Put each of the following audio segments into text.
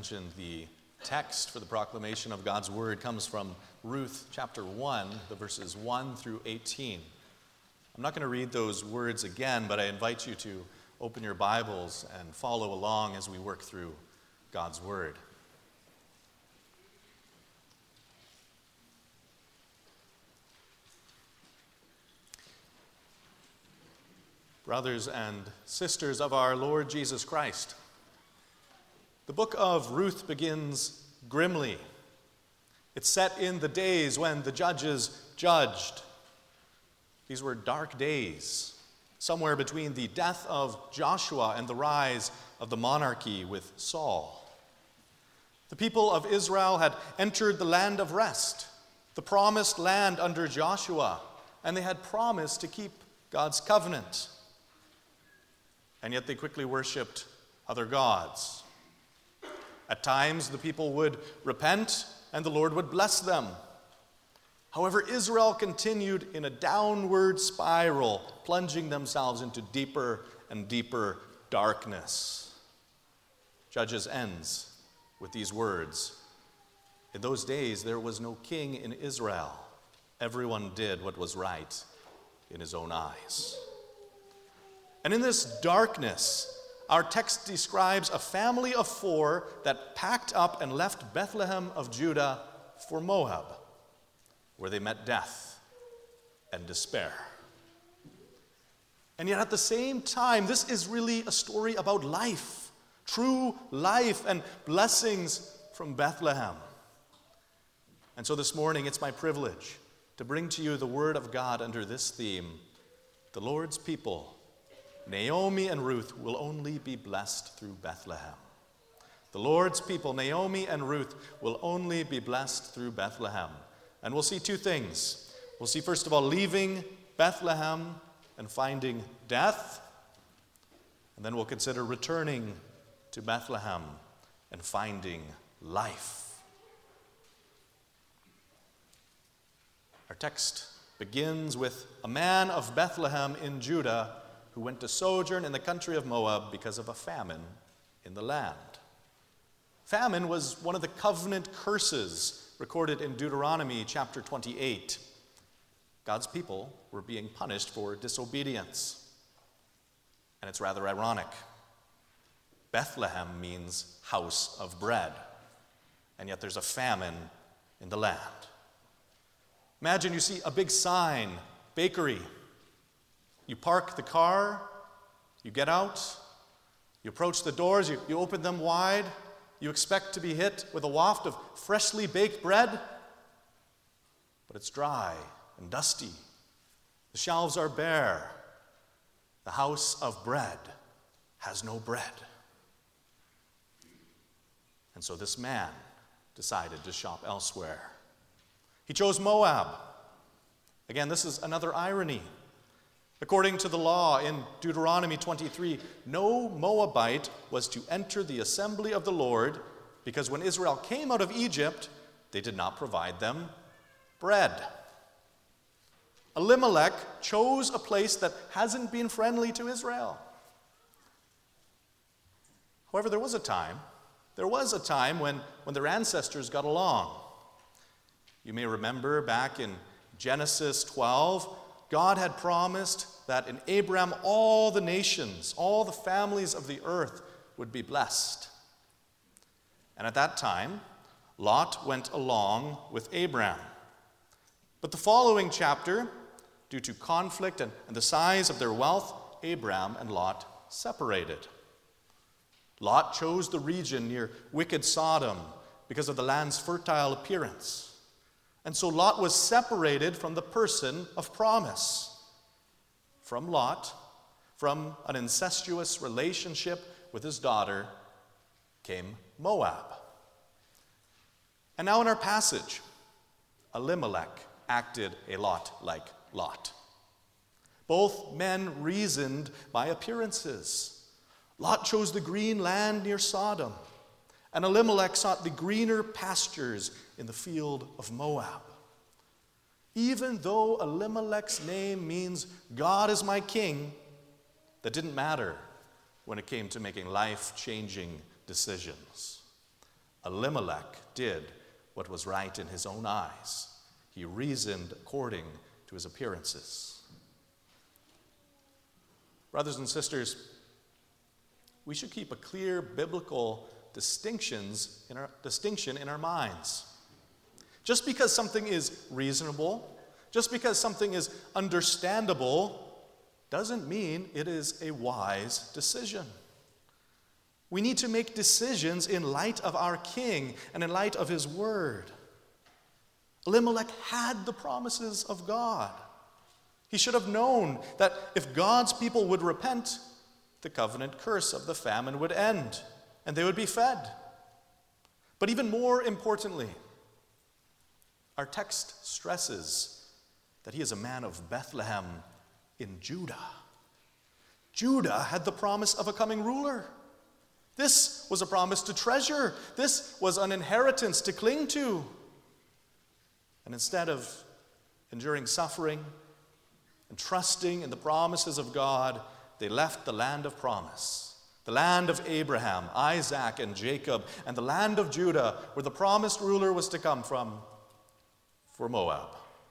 mentioned, the text for the proclamation of God's word comes from Ruth chapter 1, the verses 1 through 18. I'm not going to read those words again, but I invite you to open your Bibles and follow along as we work through God's word. Brothers and sisters of our Lord Jesus Christ, the book of Ruth begins grimly. It's set in the days when the judges judged. These were dark days, somewhere between the death of Joshua and the rise of the monarchy with Saul. The people of Israel had entered the land of rest, the promised land under Joshua, and they had promised to keep God's covenant. And yet they quickly worshipped other gods. At times, the people would repent, and the Lord would bless them. However, Israel continued in a downward spiral, plunging themselves into deeper and deeper darkness. Judges ends with these words: "In those days there was no king in Israel. Everyone did what was right in his own eyes." And in this darkness, our text describes a family of 4 that packed up and left Bethlehem of Judah for Moab, where they met death and despair. And yet at the same time, this is really a story about life, true life and blessings from Bethlehem. And so this morning, it's my privilege to bring to you the Word of God under this theme: the Lord's people, Naomi and Ruth, will only be blessed through Bethlehem. The Lord's people, Naomi and Ruth, will only be blessed through Bethlehem. And we'll see 2 things. We'll see, first of all, leaving Bethlehem and finding death. And then we'll consider returning to Bethlehem and finding life. Our text begins with a man of Bethlehem in Judah who went to sojourn in the country of Moab because of a famine in the land. Famine was one of the covenant curses recorded in Deuteronomy chapter 28. God's people were being punished for disobedience. And it's rather ironic. Bethlehem means house of bread, and yet there's a famine in the land. Imagine you see a big sign, bakery. You park the car, you get out, you approach the doors, you open them wide, you expect to be hit with a waft of freshly baked bread, but it's dry and dusty. The shelves are bare. The house of bread has no bread. And so this man decided to shop elsewhere. He chose Moab. Again, this is another irony. According to the law in Deuteronomy 23, no Moabite was to enter the assembly of the Lord, because when Israel came out of Egypt, they did not provide them bread. Elimelech chose a place that hasn't been friendly to Israel. However, there was a time when their ancestors got along. You may remember back in Genesis 12, God had promised that in Abraham all the nations, all the families of the earth would be blessed. And at that time, Lot went along with Abraham. But the following chapter, due to conflict and the size of their wealth, Abraham and Lot separated. Lot chose the region near wicked Sodom because of the land's fertile appearance. And so Lot was separated from the person of promise. From Lot, from an incestuous relationship with his daughter, came Moab. And now in our passage, Elimelech acted a lot like Lot. Both men reasoned by appearances. Lot chose the green land near Sodom, and Elimelech sought the greener pastures in the field of Moab. Even though Elimelech's name means God is my king, that didn't matter when it came to making life-changing decisions. Elimelech did what was right in his own eyes. He reasoned according to his appearances. Brothers and sisters, we should keep a clear biblical distinction in our minds. Just because something is reasonable, just because something is understandable, doesn't mean it is a wise decision. We need to make decisions in light of our King and in light of his word. Elimelech had the promises of God. He should have known that if God's people would repent, the covenant curse of the famine would end and they would be fed. But even more importantly, our text stresses that he is a man of Bethlehem in Judah. Judah had the promise of a coming ruler. This was a promise to treasure. This was an inheritance to cling to. And instead of enduring suffering and trusting in the promises of God, they left the land of promise, the land of Abraham, Isaac, and Jacob, and the land of Judah, where the promised ruler was to come from, for Moab.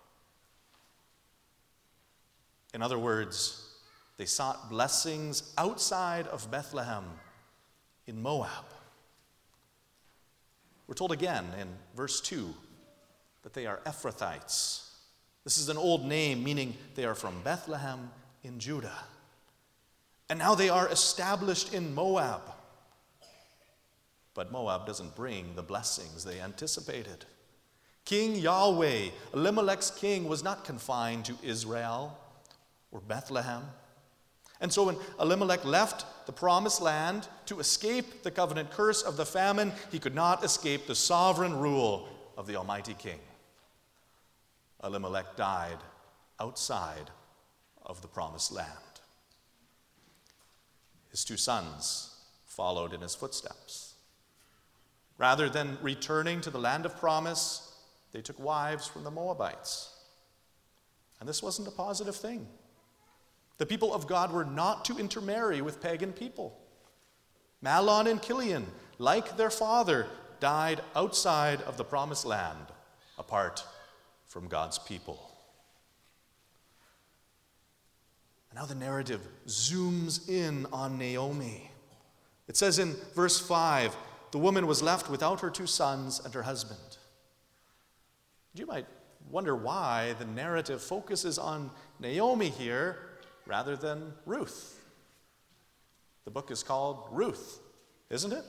In other words, they sought blessings outside of Bethlehem in Moab. We're told again in verse 2 that they are Ephrathites. This is an old name meaning they are from Bethlehem in Judah. And now they are established in Moab. But Moab doesn't bring the blessings they anticipated. King Yahweh, Elimelech's king, was not confined to Israel or Bethlehem. And so when Elimelech left the promised land to escape the covenant curse of the famine, he could not escape the sovereign rule of the Almighty King. Elimelech died outside of the promised land. His two sons followed in his footsteps. Rather than returning to the land of promise, they took wives from the Moabites. And this wasn't a positive thing. The people of God were not to intermarry with pagan people. Mahlon and Chilion, like their father, died outside of the promised land, apart from God's people. And now the narrative zooms in on Naomi. It says in verse 5, the woman was left without her two sons and her husband. You might wonder why the narrative focuses on Naomi here rather than Ruth. The book is called Ruth, isn't it?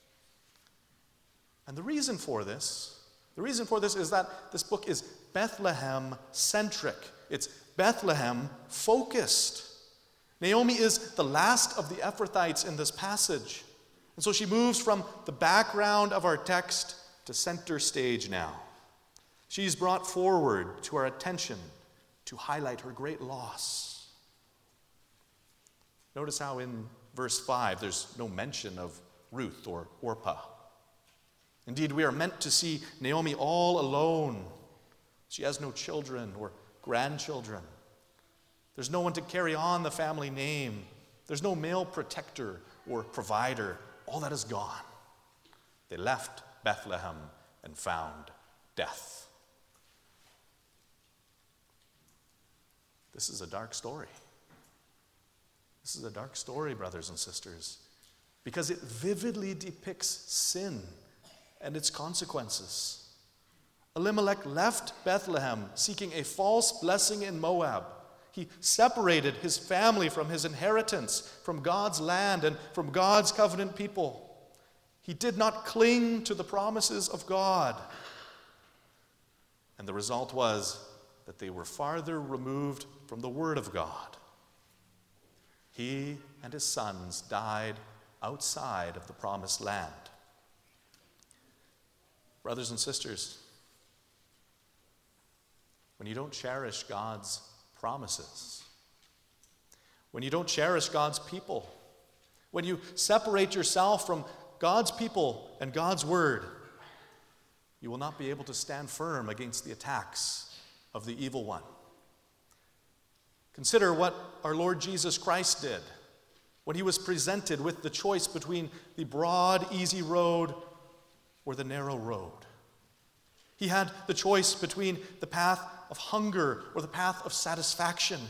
And the reason for this is that this book is Bethlehem-centric. It's Bethlehem-focused. Naomi is the last of the Ephrathites in this passage. And so she moves from the background of our text to center stage now. She's brought forward to our attention to highlight her great loss. Notice how in verse 5 there's no mention of Ruth or Orpah. Indeed, we are meant to see Naomi all alone. She has no children or grandchildren. There's no one to carry on the family name. There's no male protector or provider. All that is gone. They left Bethlehem and found death. This is a dark story. This is a dark story, brothers and sisters, because it vividly depicts sin and its consequences. Elimelech left Bethlehem seeking a false blessing in Moab. He separated his family from his inheritance, from God's land, and from God's covenant people. He did not cling to the promises of God. And the result was that they were farther removed from the Word of God. He and his sons died outside of the promised land. Brothers and sisters, when you don't cherish God's promises, when you don't cherish God's people, when you separate yourself from God's people and God's word, you will not be able to stand firm against the attacks of the evil one. Consider what our Lord Jesus Christ did when he was presented with the choice between the broad, easy road or the narrow road. He had the choice between the path of hunger or the path of satisfaction.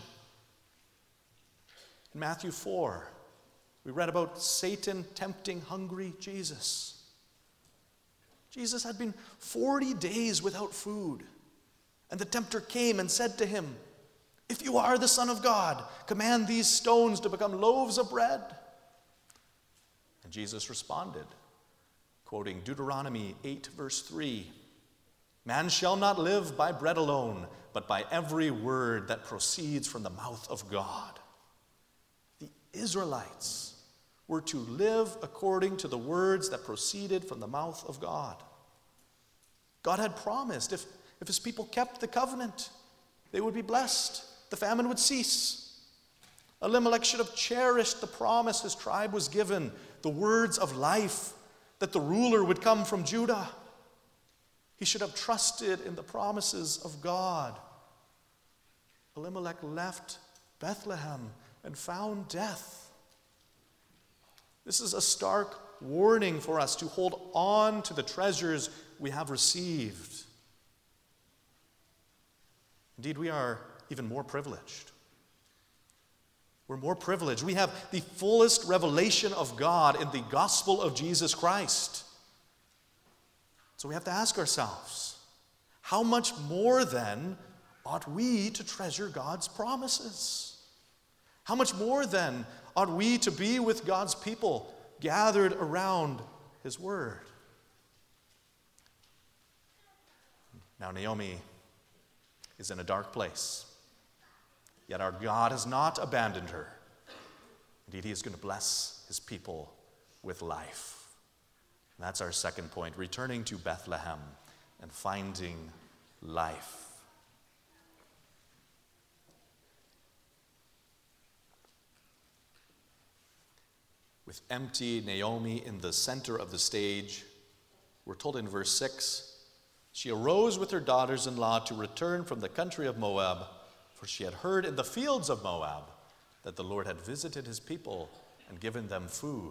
In Matthew 4, we read about Satan tempting hungry Jesus. Jesus had been 40 days without food, and the tempter came and said to him, "If you are the Son of God, command these stones to become loaves of bread." And Jesus responded, quoting Deuteronomy 8, verse 3, "Man shall not live by bread alone, but by every word that proceeds from the mouth of God." The Israelites were to live according to the words that proceeded from the mouth of God. God had promised if his people kept the covenant, they would be blessed. The famine would cease. Elimelech should have cherished the promise his tribe was given, the words of life, that the ruler would come from Judah. He should have trusted in the promises of God. Elimelech left Bethlehem and found death. This is a stark warning for us to hold on to the treasures we have received. Indeed, we are even more privileged. We're more privileged. We have the fullest revelation of God in the gospel of Jesus Christ. So we have to ask ourselves, how much more then ought we to treasure God's promises? How much more then ought we to be with God's people gathered around his word? Now Naomi is in a dark place, yet our God has not abandoned her. Indeed, he is going to bless his people with life. And that's our second point, returning to Bethlehem and finding life. With empty Naomi in the center of the stage, we're told in verse 6, she arose with her daughters-in-law to return from the country of Moab, for she had heard in the fields of Moab that the Lord had visited his people and given them food.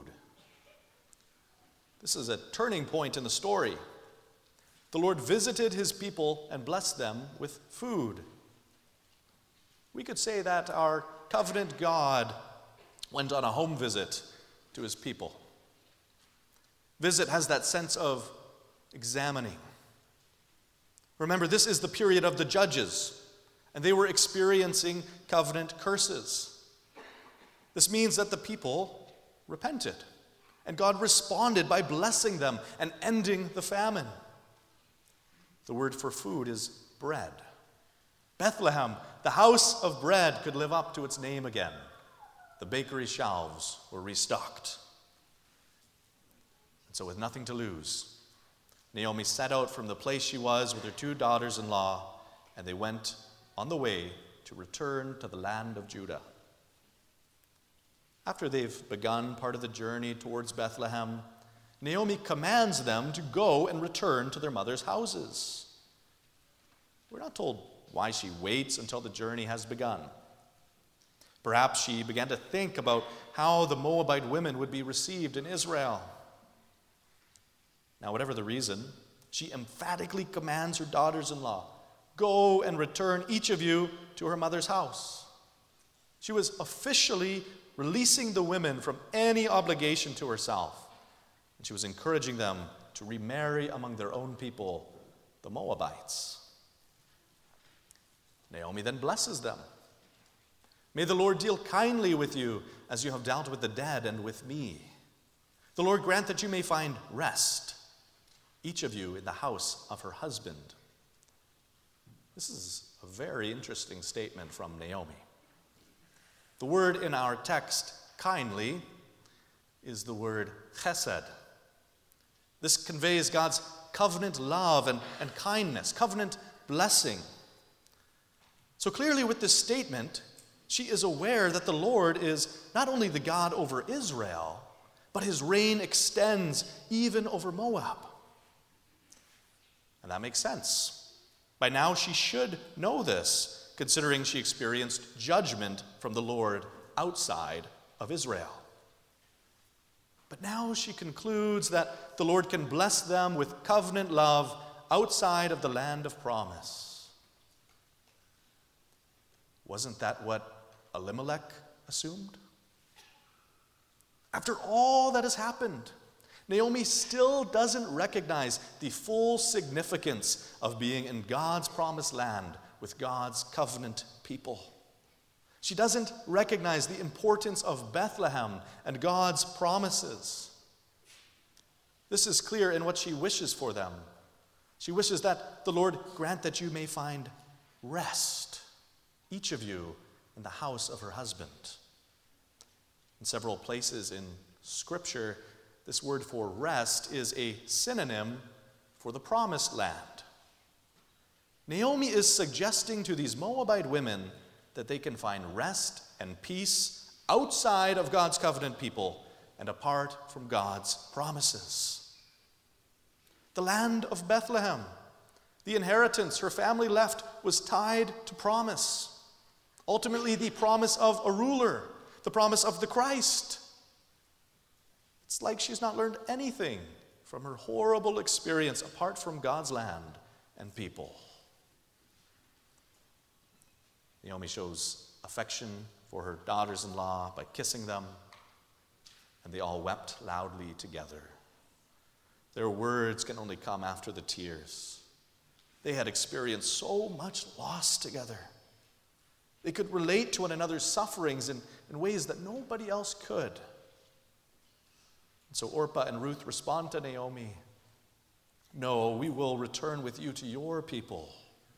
This is a turning point in the story. The Lord visited his people and blessed them with food. We could say that our covenant God went on a home visit to his people. Visit has that sense of examining. Remember, this is the period of the judges, and they were experiencing covenant curses. This means that the people repented, and God responded by blessing them and ending the famine. The word for food is bread. Bethlehem, the house of bread, could live up to its name again. The bakery shelves were restocked. And so with nothing to lose, Naomi set out from the place she was with her two daughters-in-law, and they went on the way to return to the land of Judah. After they've begun part of the journey towards Bethlehem, Naomi commands them to go and return to their mother's houses. We're not told why she waits until the journey has begun. Perhaps she began to think about how the Moabite women would be received in Israel. Now, whatever the reason, she emphatically commands her daughters-in-law, go and return each of you to her mother's house. She was officially releasing the women from any obligation to herself, and she was encouraging them to remarry among their own people, the Moabites. Naomi then blesses them. May the Lord deal kindly with you as you have dealt with the dead and with me. The Lord grant that you may find rest, each of you in the house of her husband. This is a very interesting statement from Naomi. The word in our text, kindly, is the word chesed. This conveys God's covenant love and kindness, covenant blessing. So clearly with this statement, she is aware that the Lord is not only the God over Israel, but his reign extends even over Moab. And that makes sense. By now she should know this, considering she experienced judgment from the Lord outside of Israel. But now she concludes that the Lord can bless them with covenant love outside of the land of promise. Wasn't that what Elimelech assumed? After all that has happened, Naomi still doesn't recognize the full significance of being in God's promised land with God's covenant people. She doesn't recognize the importance of Bethlehem and God's promises. This is clear in what she wishes for them. She wishes that the Lord grant that you may find rest, each of you, in the house of her husband. In several places in Scripture, this word for rest is a synonym for the promised land. Naomi is suggesting to these Moabite women that they can find rest and peace outside of God's covenant people and apart from God's promises. The land of Bethlehem, the inheritance her family left, was tied to promise. Ultimately, the promise of a ruler, the promise of the Christ. It's like she's not learned anything from her horrible experience apart from God's land and people. Naomi shows affection for her daughters-in-law by kissing them, and they all wept loudly together. Their words can only come after the tears. They had experienced so much loss together. They could relate to one another's sufferings in ways that nobody else could. And so Orpah and Ruth respond to Naomi, "No, we will return with you to your people."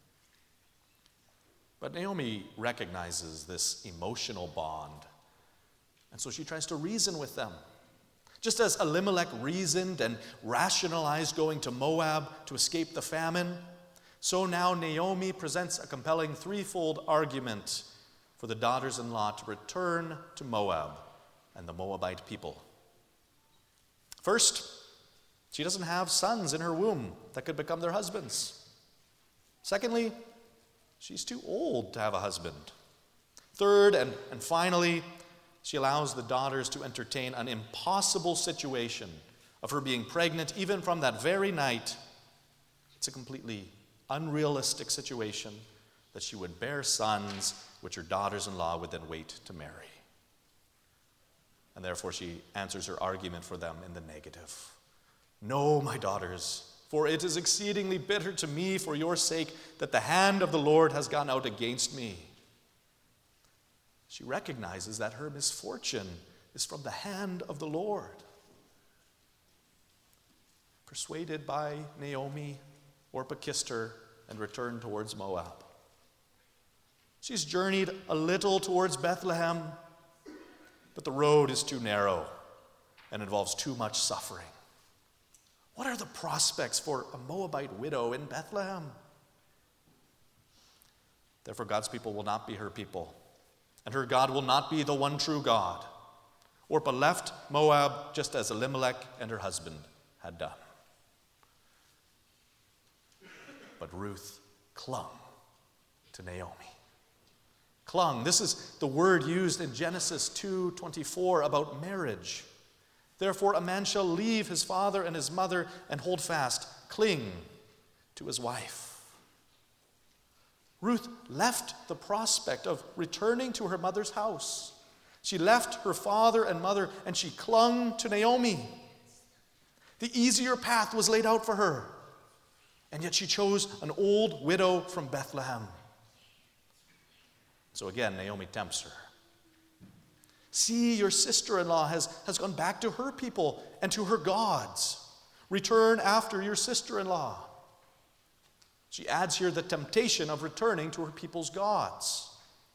But Naomi recognizes this emotional bond, and so she tries to reason with them. Just as Elimelech reasoned and rationalized going to Moab to escape the famine, so now Naomi presents a compelling threefold argument for the daughters-in-law to return to Moab and the Moabite people. First, she doesn't have sons in her womb that could become their husbands. Secondly, she's too old to have a husband. Third, and finally, she allows the daughters to entertain an impossible situation of her being pregnant even from that very night. It's a completely unrealistic situation that she would bear sons, which her daughters-in-law would then wait to marry. And therefore she answers her argument for them in the negative. "No, my daughters, for it is exceedingly bitter to me for your sake that the hand of the Lord has gone out against me." She recognizes that her misfortune is from the hand of the Lord. Persuaded by Naomi, Orpah kissed her and returned towards Moab. She's journeyed a little towards Bethlehem, but the road is too narrow and involves too much suffering. What are the prospects for a Moabite widow in Bethlehem? Therefore, God's people will not be her people, and her God will not be the one true God. Orpah left Moab just as Elimelech and her husband had done. But Ruth clung to Naomi. Clung. This is the word used in Genesis 2:24 about marriage. Therefore, a man shall leave his father and his mother and hold fast, cling to his wife. Ruth left the prospect of returning to her mother's house. She left her father and mother, and she clung to Naomi. The easier path was laid out for her, and yet she chose an old widow from Bethlehem. So again, Naomi tempts her. "See, your sister-in-law has gone back to her people and to her gods. Return after your sister-in-law." She adds here the temptation of returning to her people's gods.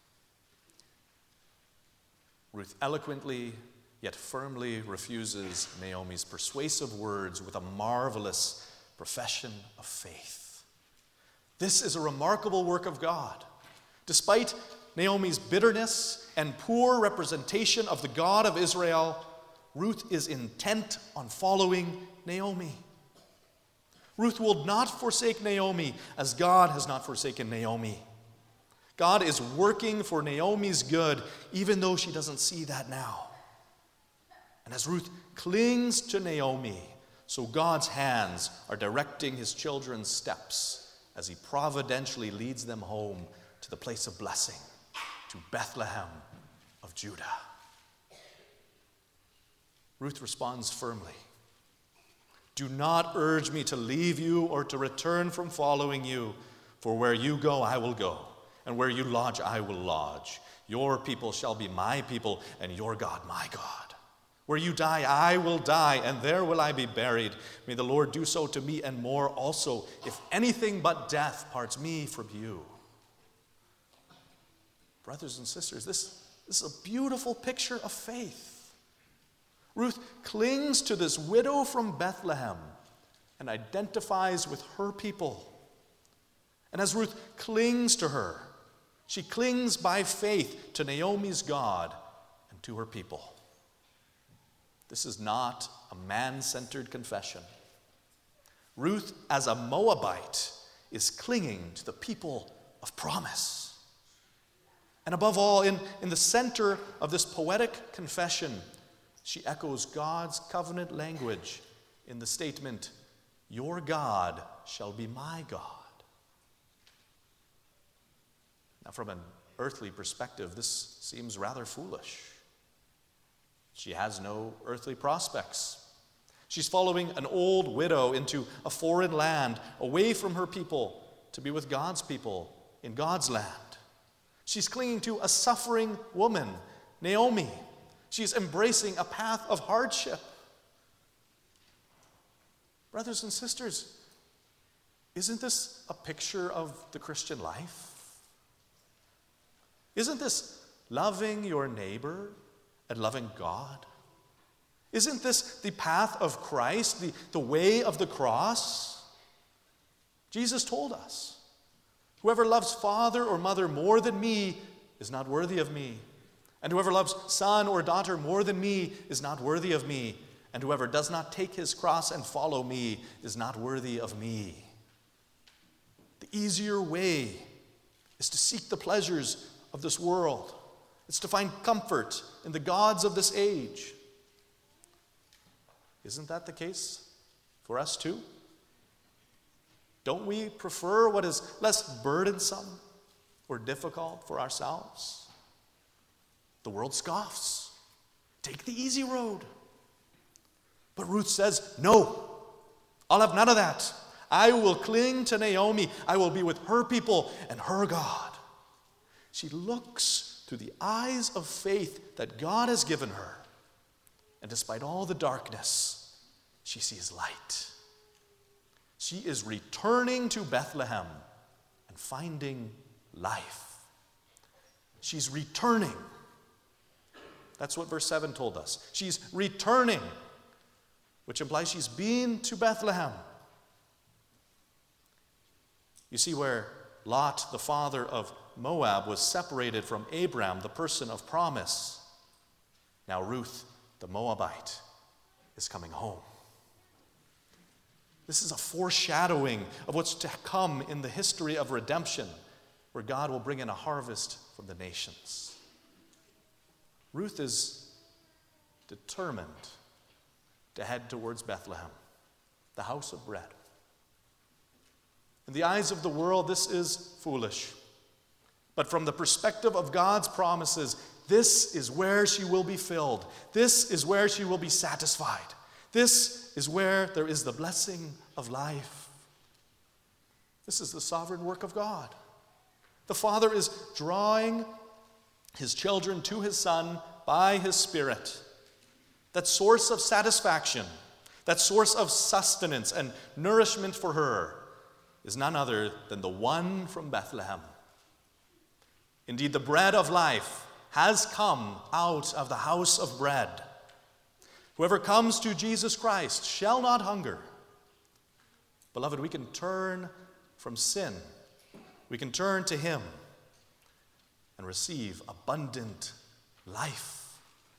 Ruth eloquently yet firmly refuses Naomi's persuasive words with a marvelous profession of faith. This is a remarkable work of God. Despite Naomi's bitterness and poor representation of the God of Israel, Ruth is intent on following Naomi. Ruth will not forsake Naomi as God has not forsaken Naomi. God is working for Naomi's good, even though she doesn't see that now. And as Ruth clings to Naomi, so God's hands are directing his children's steps as he providentially leads them home to the place of blessing, to Bethlehem of Judah. Ruth responds firmly. Do not urge me to leave you or to return from following you, for where you go, I will go, and where you lodge, I will lodge. Your people shall be my people, and your God, my God. Where you die, I will die, and there will I be buried. May the Lord do so to me and more also, if anything but death parts me from you. Brothers and sisters, this is a beautiful picture of faith. Ruth clings to this widow from Bethlehem and identifies with her people. And as Ruth clings to her, she clings by faith to Naomi's God and to her people. This is not a man-centered confession. Ruth, as a Moabite, is clinging to the people of promise. And above all, in the center of this poetic confession, she echoes God's covenant language in the statement, "Your God shall be my God." Now, from an earthly perspective, this seems rather foolish. She has no earthly prospects. She's following an old widow into a foreign land, away from her people, to be with God's people in God's land. She's clinging to a suffering woman, Naomi. She's embracing a path of hardship. Brothers and sisters, isn't this a picture of the Christian life? Isn't this loving your neighbor and loving God? Isn't this the path of Christ, the way of the cross? Jesus told us, "Whoever loves father or mother more than me is not worthy of me. And whoever loves son or daughter more than me is not worthy of me. And whoever does not take his cross and follow me is not worthy of me." The easier way is to seek the pleasures of this world. It's to find comfort in the gods of this age. Isn't that the case for us too? Don't we prefer what is less burdensome or difficult for ourselves? The world scoffs. Take the easy road. But Ruth says, "No, I'll have none of that. I will cling to Naomi. I will be with her people and her God." She looks through the eyes of faith that God has given her. And despite all the darkness, she sees light. She is returning to Bethlehem and finding life. She's returning. That's what verse 7 told us. She's returning, which implies she's been to Bethlehem. You see, where Lot, the father of Moab, was separated from Abram, the person of promise, now Ruth, the Moabite, is coming home. This is a foreshadowing of what's to come in the history of redemption, where God will bring in a harvest from the nations. Ruth is determined to head towards Bethlehem, the house of bread. In the eyes of the world, this is foolish. But from the perspective of God's promises, this is where she will be filled. This is where she will be satisfied. This is where there is the blessing of life. This is the sovereign work of God. The Father is drawing his children to his Son by his Spirit. That source of satisfaction, that source of sustenance and nourishment for her is none other than the one from Bethlehem. Indeed, the bread of life has come out of the house of bread. Whoever comes to Jesus Christ shall not hunger. Beloved, we can turn from sin. We can turn to him and receive abundant life.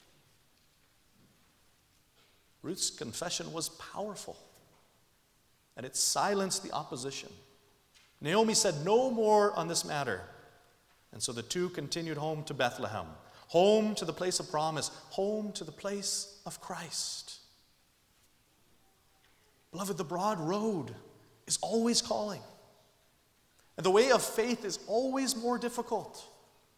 Ruth's confession was powerful, and it silenced the opposition. Naomi said no more on this matter, and so the two continued home to Bethlehem, home to the place of promise, home to the place of Christ. Beloved, the broad road is always calling. And the way of faith is always more difficult.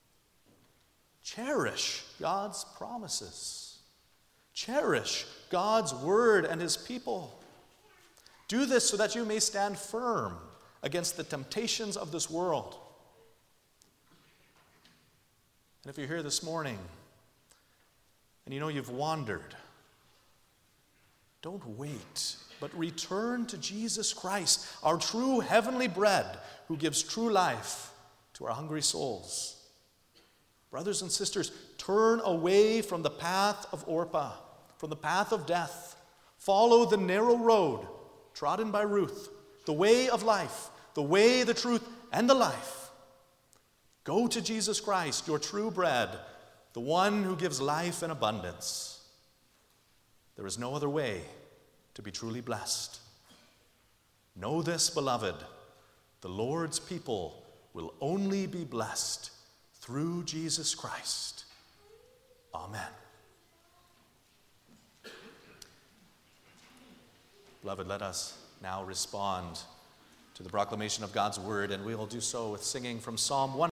Cherish God's promises. Cherish God's word and his people. Do this so that you may stand firm against the temptations of this world. And if you're here this morning and you know you've wandered, don't wait, but return to Jesus Christ, our true heavenly bread, who gives true life to our hungry souls. Brothers and sisters, turn away from the path of Orpah, from the path of death. Follow the narrow road trodden by Ruth, the way of life, the way, the truth, and the life. Go to Jesus Christ, your true bread, the one who gives life in abundance. There is no other way to be truly blessed. Know this, beloved, the Lord's people will only be blessed through Jesus Christ. Amen. Beloved, let us now respond to the proclamation of God's word, and we will do so with singing from Psalm 100.